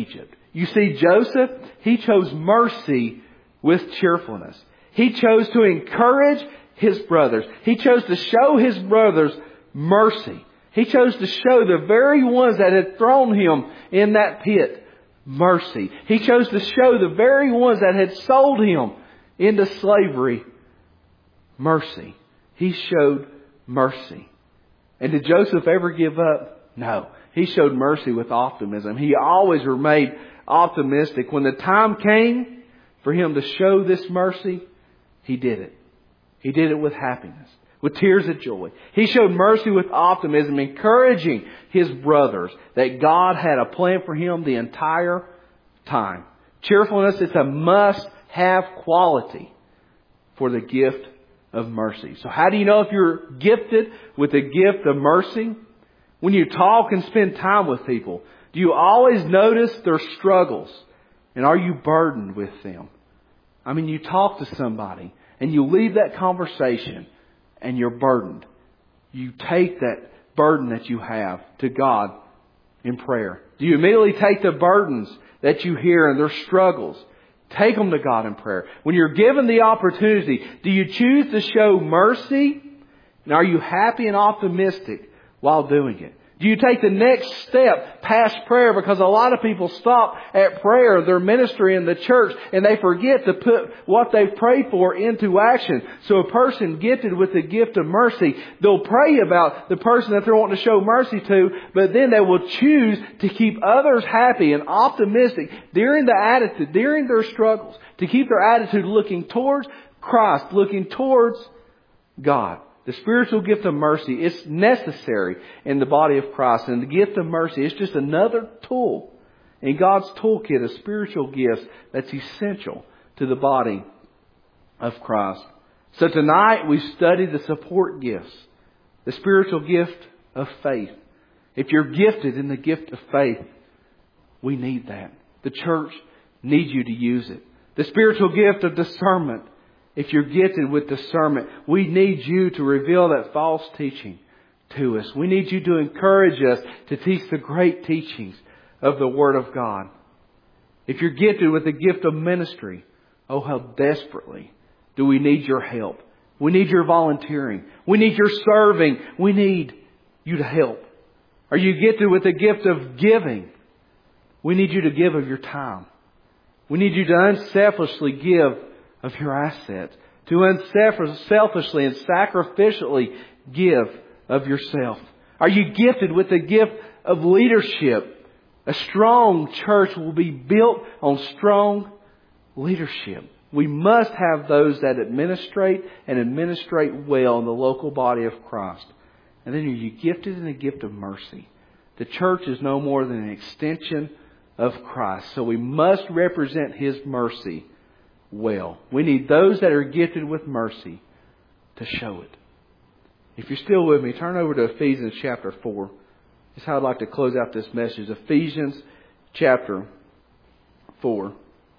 You see, Joseph, he chose mercy with cheerfulness. He chose to encourage his brothers. He chose to show his brothers mercy. He chose to show the very ones that had thrown him in that pit mercy. He chose to show the very ones that had sold him into slavery mercy. He showed mercy. And did Joseph ever give up? No. He showed mercy with optimism. He always remained optimistic. When the time came for him to show this mercy, he did it. He did it with happiness, with tears of joy. He showed mercy with optimism, encouraging his brothers that God had a plan for him the entire time. Cheerfulness is a must-have quality for the gift of mercy. So how do you know if you're gifted with the gift of mercy? When you talk and spend time with people, do you always notice their struggles? And are you burdened with them? I mean, you talk to somebody and you leave that conversation and you're burdened. You take that burden that you have to God in prayer. Do you immediately take the burdens that you hear and their struggles, take them to God in prayer? When you're given the opportunity, do you choose to show mercy? And are you happy and optimistic while doing it? Do you take the next step past prayer? Because a lot of people stop at prayer, their ministry in the church, and they forget to put what they've prayed for into action. So a person gifted with the gift of mercy, they'll pray about the person that they're wanting to show mercy to, but then they will choose to keep others happy and optimistic during the attitude, during their struggles, to keep their attitude looking towards Christ, looking towards God. The spiritual gift of mercy is necessary in the body of Christ. And the gift of mercy is just another tool in God's toolkit of spiritual gifts that's essential to the body of Christ. So tonight we study the support gifts, the spiritual gift of faith. If you're gifted in the gift of faith, we need that. The church needs you to use it. The spiritual gift of discernment. If you're gifted with discernment, we need you to reveal that false teaching to us. We need you to encourage us to teach the great teachings of the Word of God. If you're gifted with the gift of ministry, oh, how desperately do we need your help. We need your volunteering. We need your serving. We need you to help. Are you gifted with the gift of giving? We need you to give of your time. We need you to unselfishly give of your assets, to unselfishly and sacrificially give of yourself. Are you gifted with the gift of leadership? A strong church will be built on strong leadership. We must have those that administrate and administrate well in the local body of Christ. And then are you gifted in the gift of mercy? The church is no more than an extension of Christ. So we must represent His mercy well. We need those that are gifted with mercy to show it. If you're still with me, turn over to Ephesians chapter four. That's how I'd like to close out this message. Ephesians chapter four.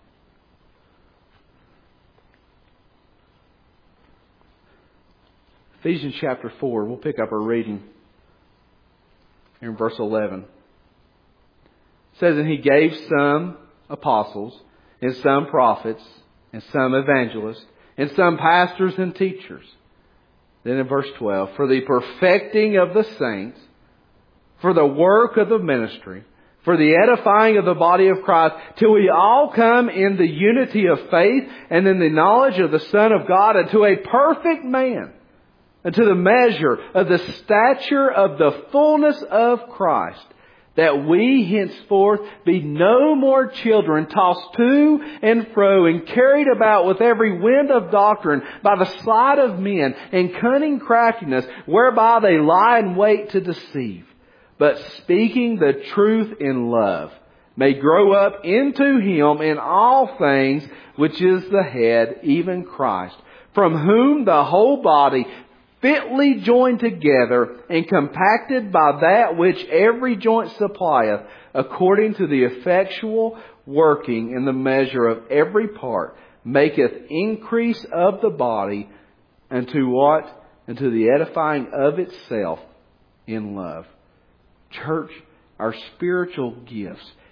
Ephesians chapter four. We'll pick up our reading in verse eleven. It says, "And He gave some apostles, and some prophets, and some evangelists, and some pastors and teachers." Then in verse twelve, "For the perfecting of the saints, for the work of the ministry, for the edifying of the body of Christ, till we all come in the unity of faith and in the knowledge of the Son of God, unto a perfect man, unto the measure of the stature of the fullness of Christ, that we henceforth be no more children, tossed to and fro and carried about with every wind of doctrine by the sleight of men and cunning craftiness, whereby they lie in wait to deceive. But speaking the truth in love, may grow up into Him in all things, which is the head, even Christ, from whom the whole body, fitly joined together and compacted by that which every joint supplieth, according to the effectual working in the measure of every part, maketh increase of the body unto what? Unto the edifying of itself in love." Church, our spiritual gifts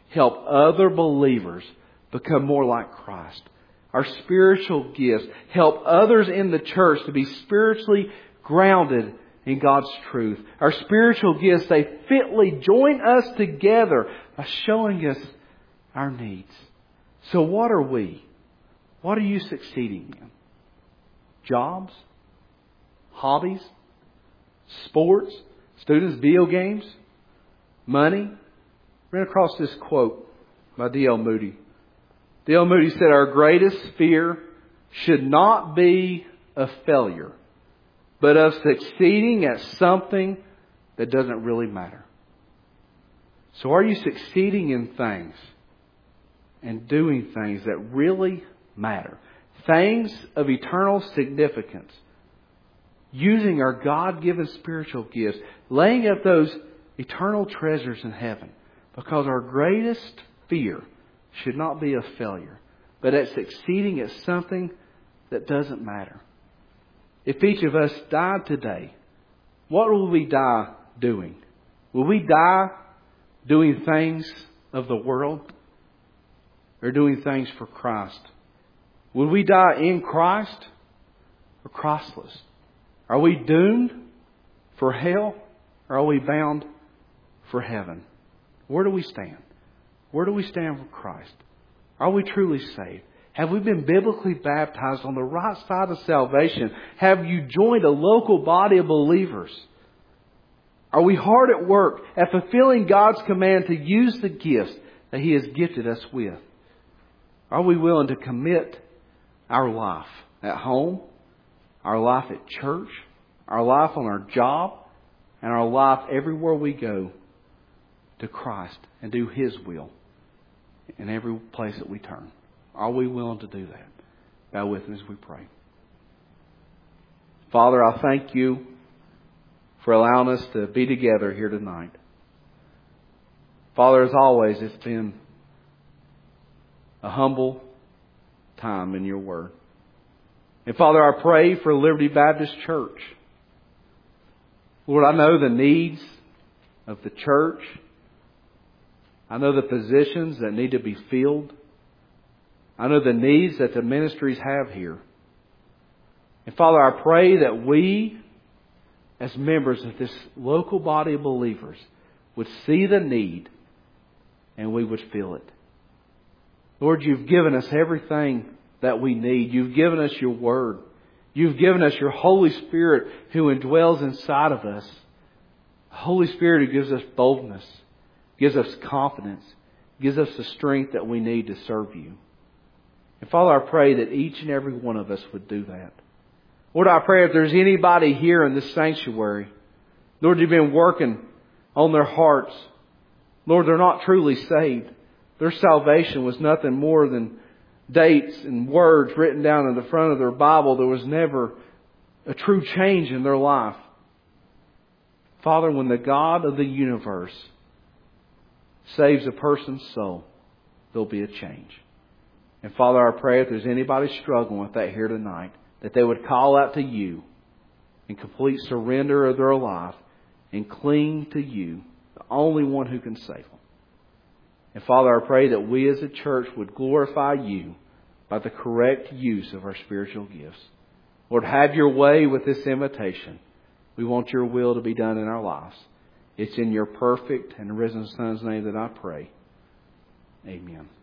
help other believers become more like Christ. Our spiritual gifts help others in the church to be spiritually grounded in God's truth. Our spiritual gifts, they fitly join us together by showing us our needs. So what are we? What are you succeeding in? Jobs? Hobbies? Sports? Students? Video games? Money? Ran across this quote by D L Moody. D L Moody said, "Our greatest fear should not be of failure, but of succeeding at something that doesn't really matter." So are you succeeding in things and doing things that really matter? Things of eternal significance. Using our God-given spiritual gifts. Laying up those eternal treasures in heaven. Because our greatest fear should not be of failure, but at succeeding at something that doesn't matter. If each of us died today, what will we die doing? Will we die doing things of the world or doing things for Christ? Will we die in Christ or Christless? Are we doomed for hell or are we bound for heaven? Where do we stand? Where do we stand for Christ? Are we truly saved? Have we been biblically baptized on the right side of salvation? Have you joined a local body of believers? Are we hard at work at fulfilling God's command to use the gifts that He has gifted us with? Are we willing to commit our life at home, our life at church, our life on our job, and our life everywhere we go to Christ and do His will in every place that we turn? Are we willing to do that? Bow with me as we pray. Father, I thank You for allowing us to be together here tonight. Father, as always, it's been a humble time in Your Word. And Father, I pray for Liberty Baptist Church. Lord, I know the needs of the church. I know the positions that need to be filled. I know the needs that the ministries have here. And Father, I pray that we, as members of this local body of believers, would see the need and we would fill it. Lord, You've given us everything that we need. You've given us Your Word. You've given us Your Holy Spirit who indwells inside of us. The Holy Spirit who gives us boldness, gives us confidence, gives us the strength that we need to serve You. And Father, I pray that each and every one of us would do that. Lord, I pray if there's anybody here in this sanctuary, Lord, You've been working on their hearts. Lord, they're not truly saved. Their salvation was nothing more than dates and words written down in the front of their Bible. There was never a true change in their life. Father, when the God of the universe saves a person's soul, there'll be a change. And Father, I pray if there's anybody struggling with that here tonight, that they would call out to You in complete surrender of their life and cling to You, the only one who can save them. And Father, I pray that we as a church would glorify You by the correct use of our spiritual gifts. Lord, have Your way with this invitation. We want Your will to be done in our lives. It's in Your perfect and risen Son's name that I pray. Amen.